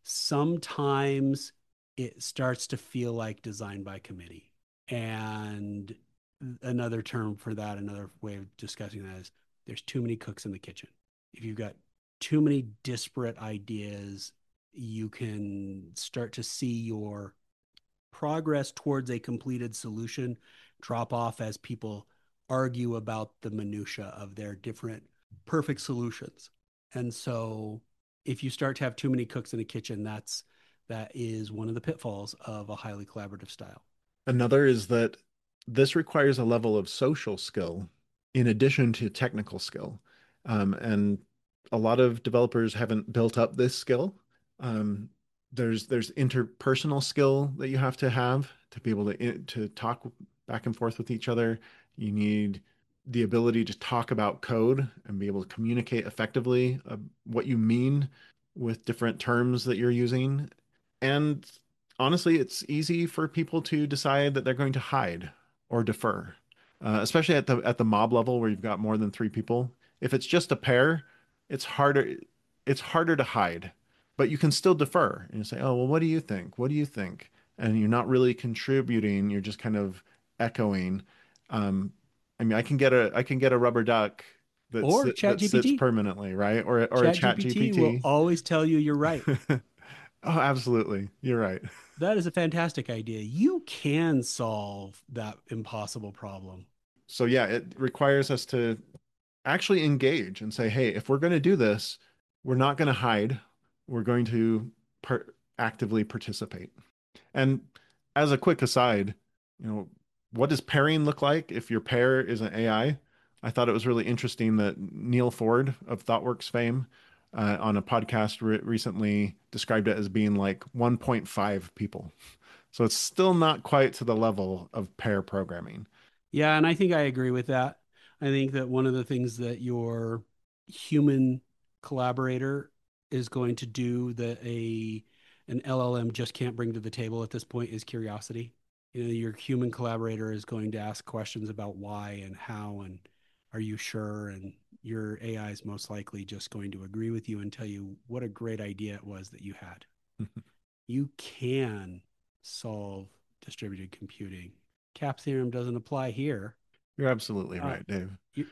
sometimes it starts to feel like design by committee. And another term for that, another way of discussing that is there's too many cooks in the kitchen. If you've got too many disparate ideas, you can start to see your progress towards a completed solution drop off as people argue about the minutia of their different perfect solutions. And so if you start to have too many cooks in a kitchen, that's that is one of the pitfalls of a highly collaborative style. Another is that this requires a level of social skill in addition to technical skill. Um, and a lot of developers haven't built up this skill. Um, there's there's interpersonal skill that you have to have to be able to to talk back and forth with each other. You need the ability to talk about code and be able to communicate effectively uh, what you mean with different terms that you're using. And honestly, it's easy for people to decide that they're going to hide or defer, uh, especially at the at the mob level where you've got more than three people. If it's just a pair, it's harder it's harder to hide, but you can still defer and you say, "Oh, well, what do you think? What do you think?" And you're not really contributing, you're just kind of echoing. Um, I mean, I can get a I can get a rubber duck that Or sit, that sits ChatGPT. permanently, right? Or or a chat ChatGPT will G P T. always tell you you're right. Oh, absolutely. You're right. That is a fantastic idea. You can solve that impossible problem. So yeah, it requires us to actually engage and say, hey, if we're going to do this, we're not going to hide. We're going to par actively participate. And as a quick aside, you know, what does pairing look like if your pair is an A I? I I thought it was really interesting that Neil Ford of ThoughtWorks fame uh, on a podcast re recently described it as being like one point five people. So it's still not quite to the level of pair programming. Yeah, and I think I agree with that. I think that one of the things that your human collaborator is going to do that a an L L M just can't bring to the table at this point is curiosity. You know, your human collaborator is going to ask questions about why and how and are you sure? And your A I is most likely just going to agree with you and tell you what a great idea it was that you had. You can solve distributed computing. Cap theorem doesn't apply here. You're absolutely Uh, right, Dave. you...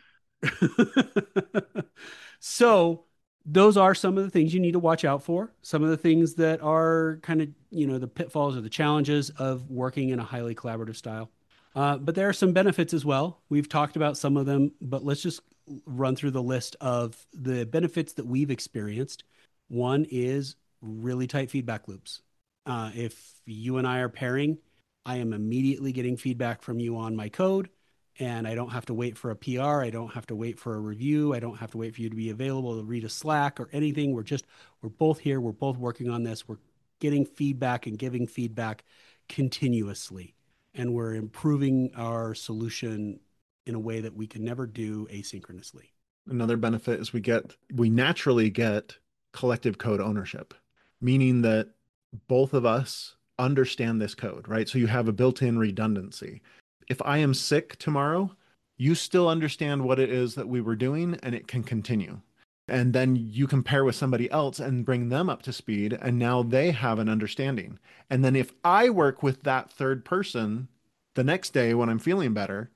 so those are some of the things you need to watch out for. Some of the things that are kind of, you know, the pitfalls or the challenges of working in a highly collaborative style. Uh, but there are some benefits as well. We've talked about some of them, but let's just run through the list of the benefits that we've experienced. One is really tight feedback loops. Uh, if you and I are pairing, I am immediately getting feedback from you on my code, and I don't have to wait for a P R. I don't have to wait for a review. I don't have to wait for you to be available to read a Slack or anything. We're just, we're both here. We're both working on this. We're getting feedback and giving feedback continuously. And we're improving our solution in a way that we can never do asynchronously. Another benefit is we get we naturally get collective code ownership, meaning that both of us understand this code, right? So you have a built-in redundancy. If I am sick tomorrow, you still understand what it is that we were doing and it can continue. And then you compare with somebody else and bring them up to speed, and now they have an understanding. And then if I work with that third person the next day when I'm feeling better,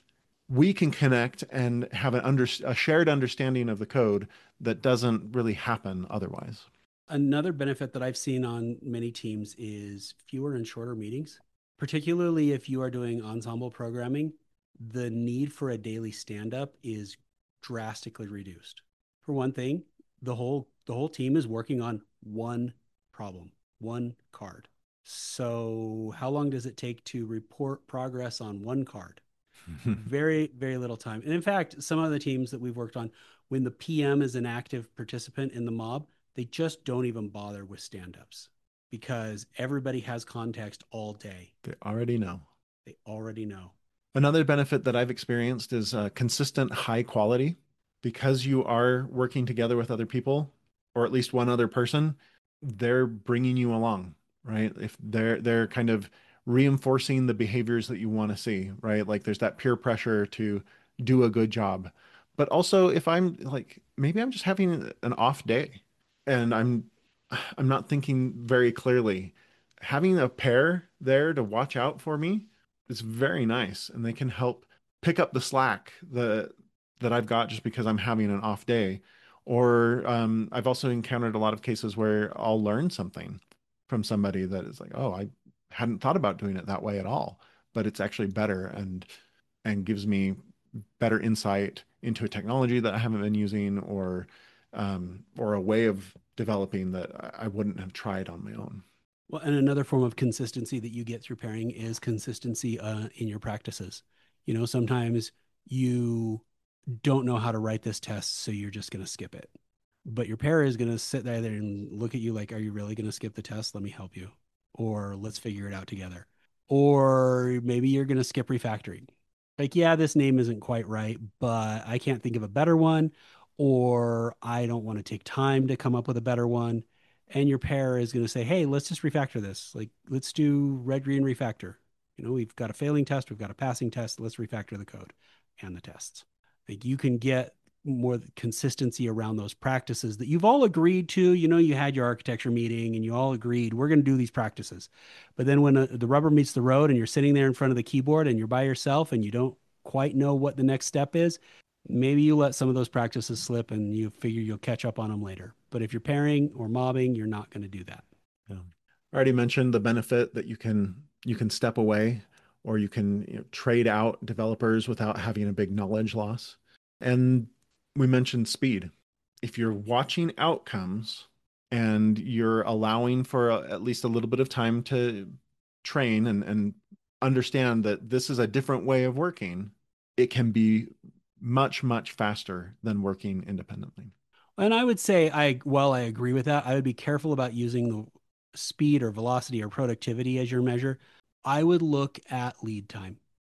we can connect and have an under, a shared understanding of the code that doesn't really happen otherwise. Another benefit that I've seen on many teams is fewer and shorter meetings, particularly if you are doing ensemble programming. The need for a daily stand up is drastically reduced. For one thing, the whole the whole team is working on one problem, one card. So, how long does it take to report progress on one card? Very, very little time. And in fact, some of the teams that we've worked on, when the P M is an active participant in the mob, they just don't even bother with stand-ups because everybody has context all day. They already know. They already know. Another benefit that I've experienced is uh, consistent high quality. Because you are working together with other people, or at least one other person, they're bringing you along, right? If they're they're kind of reinforcing the behaviors that you want to see, right? Like there's that peer pressure to do a good job. But also if I'm like maybe I'm just having an off day and I'm I'm not thinking very clearly, having a pair there to watch out for me is very nice and they can help pick up the slack the that I've got just because I'm having an off day. Or um, I've also encountered a lot of cases where I'll learn something from somebody that is like, oh, I hadn't thought about doing it that way at all, but it's actually better and and gives me better insight into a technology that I haven't been using or um, or a way of developing that I wouldn't have tried on my own. Well, and another form of consistency that you get through pairing is consistency uh, in your practices. You know, sometimes you don't know how to write this test, so you're just going to skip it. But your pair is going to sit there and look at you like, are you really going to skip the test? Let me help you. Or let's figure it out together. Or maybe you're going to skip refactoring. Like, yeah, this name isn't quite right, but I can't think of a better one, or I don't want to take time to come up with a better one. And your pair is going to say, hey, let's just refactor this. Like, let's do red green refactor. You know, we've got a failing test, we've got a passing test. Let's refactor the code and the tests. Like, you can get more consistency around those practices that you've all agreed to. You know, you had your architecture meeting and you all agreed we're going to do these practices. But then when uh, the rubber meets the road and you're sitting there in front of the keyboard and you're by yourself and you don't quite know what the next step is, maybe you let some of those practices slip and you figure you'll catch up on them later. But if you're pairing or mobbing, you're not going to do that. Yeah. I already mentioned the benefit that you can you can step away or you can, you know, trade out developers without having a big knowledge loss. And we mentioned speed. If you're watching outcomes and you're allowing for a, at least a little bit of time to train and, and understand that this is a different way of working, it can be much, much faster than working independently. And I would say, I while I agree with that, I would be careful about using the speed or velocity or productivity as your measure. I would look at lead time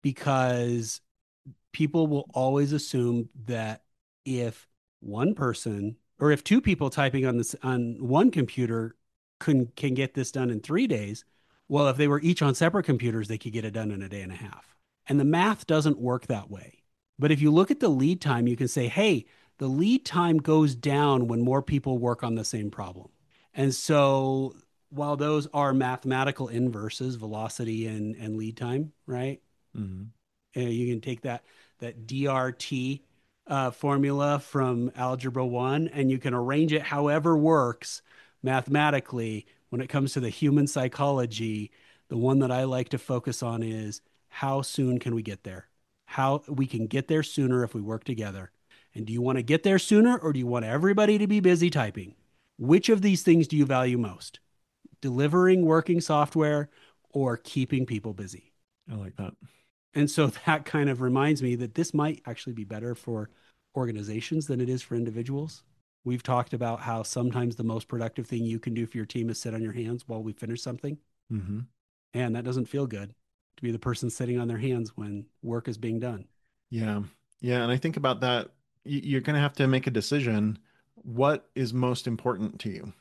because people will always assume that if one person or if two people typing on this on one computer can can get this done in three days, well, if they were each on separate computers, they could get it done in a day and a half. And the math doesn't work that way. But if you look at the lead time, you can say, hey, the lead time goes down when more people work on the same problem. And so while those are mathematical inverses, velocity and, and lead time, right? Mhm. Uh, you can take that that D R T uh, formula from Algebra One, and you can arrange it however works mathematically. When it comes to the human psychology, the one that I like to focus on is how soon can we get there? How we can get there sooner if we work together. And do you want to get there sooner, or do you want everybody to be busy typing? Which of these things do you value most? Delivering working software or keeping people busy? I like that. And so that kind of reminds me that this might actually be better for organizations than it is for individuals. We've talked about how sometimes the most productive thing you can do for your team is sit on your hands while we finish something. Hmm. And that doesn't feel good to be the person sitting on their hands when work is being done. Yeah. Yeah. And I think about that. You're going to have to make a decision. What is most important to you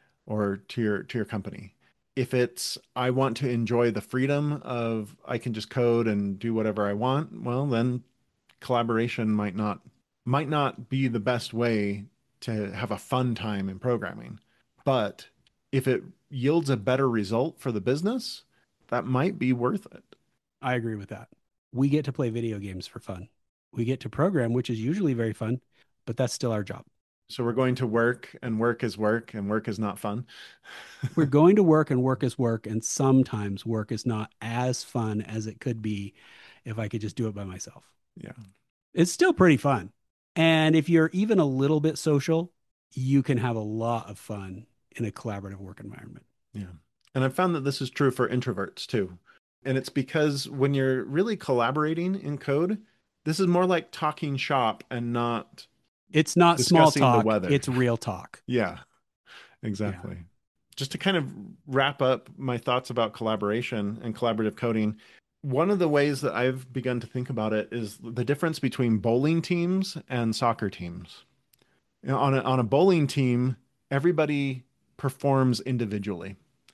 or to your to your company? If it's I want to enjoy the freedom of I can just code and do whatever I want, well, then collaboration might not might not be the best way to have a fun time in programming. But if it yields a better result for the business, that might be worth it. I agree with that. We get to play video games for fun. We get to program, which is usually very fun, but that's still our job. So we're going to work and work is work and work is not fun. We're going to work and work is work. And sometimes work is not as fun as it could be if I could just do it by myself. Yeah. It's still pretty fun. And if you're even a little bit social, you can have a lot of fun in a collaborative work environment. Yeah. And I've found that this is true for introverts too. And it's because when you're really collaborating in code, this is more like talking shop and not It's not small discussing the talk, weather. it's real talk. Yeah, Yeah. exactly. Just to kind of wrap up my thoughts about collaboration and collaborative coding, one of the ways that I've begun to think about it is the difference between bowling teams and soccer teams. You know, on a, on a bowling team, everybody performs individually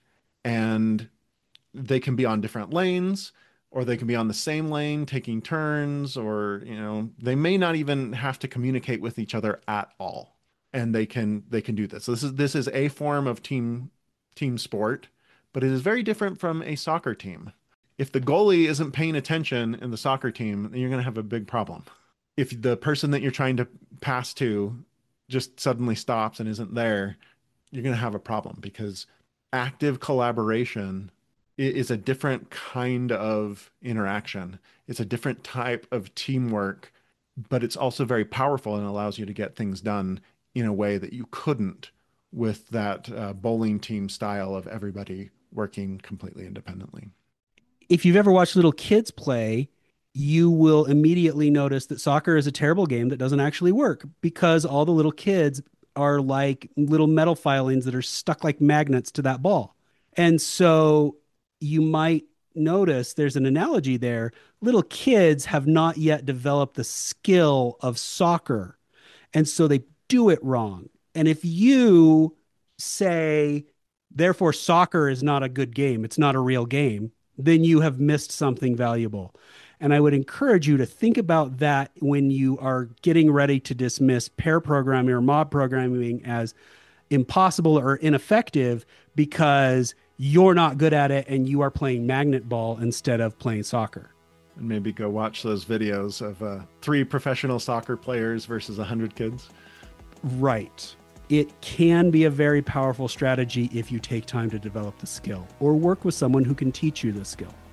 and they can be on different lanes or they can be on the same lane taking turns, or you know they may not even have to communicate with each other at all, and they can they can do this. So this is this is a form of team team sport, but it is very different from a soccer team. If the goalie isn't paying attention in the soccer team, then you're going to have a big problem. If the person that you're trying to pass to just suddenly stops and isn't there, you're going to have a problem because active collaboration is a different kind of interaction. It's a different type of teamwork, but it's also very powerful and allows you to get things done in a way that you couldn't with that uh, bowling team style of everybody working completely independently. If you've ever watched little kids play, you will immediately notice that soccer is a terrible game that doesn't actually work because all the little kids are like little metal filings that are stuck like magnets to that ball. And so you might notice there's an analogy there. Little kids have not yet developed the skill of soccer, and so they do it wrong. And if you say, therefore, soccer is not a good game, it's not a real game, then you have missed something valuable. And I would encourage you to think about that when you are getting ready to dismiss pair programming or mob programming as impossible or ineffective because you're not good at it and you are playing magnet ball instead of playing soccer. And maybe go watch those videos of uh, three professional soccer players versus a hundred kids. Right. It can be a very powerful strategy if you take time to develop the skill or work with someone who can teach you the skill.